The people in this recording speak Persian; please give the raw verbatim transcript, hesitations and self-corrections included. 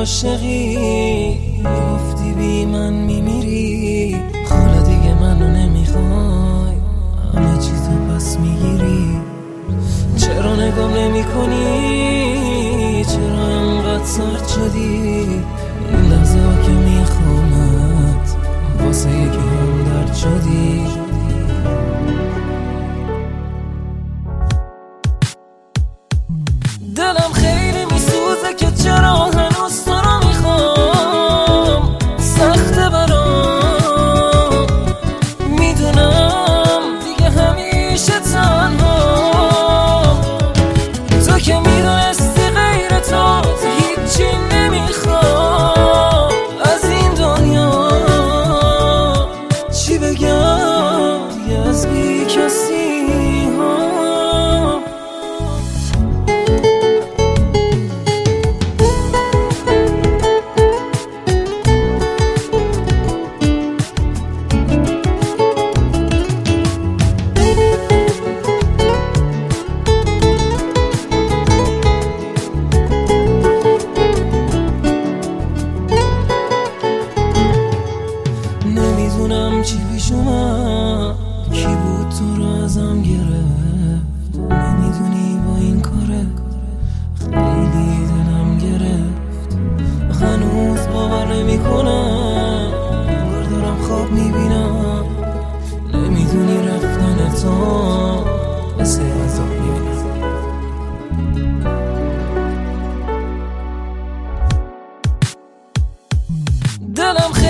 عاشقی گفتی بی من میمیری، حالا دیگه منو نمیخوای، همه چی تو پس میگیری. چرا نگام نمی کنی؟ چرا انقدر سرد شدی؟ این لحظه ها که میخوامت واسه یکی هم درد شدی. دلم خیلی میسوزه که چرا هنوز تو رو میخوام، سخته برام، میدونم دیگه همیشه تنها. تو که میدونستی غیر تو هیچی نمیخوام از این دنیا. چی بگم دیگه از بی کسی ها. نمیدونم چی پیش اومد، کی بود تو رو ازم گرفت. نمیدونی با این کاره خیلی دلم گرفت. هنوز باور نمی کنم، انگار دارم خواب میبینم. نمیدونی رفتن تو مثل عذاب میبینم. دلم خیلی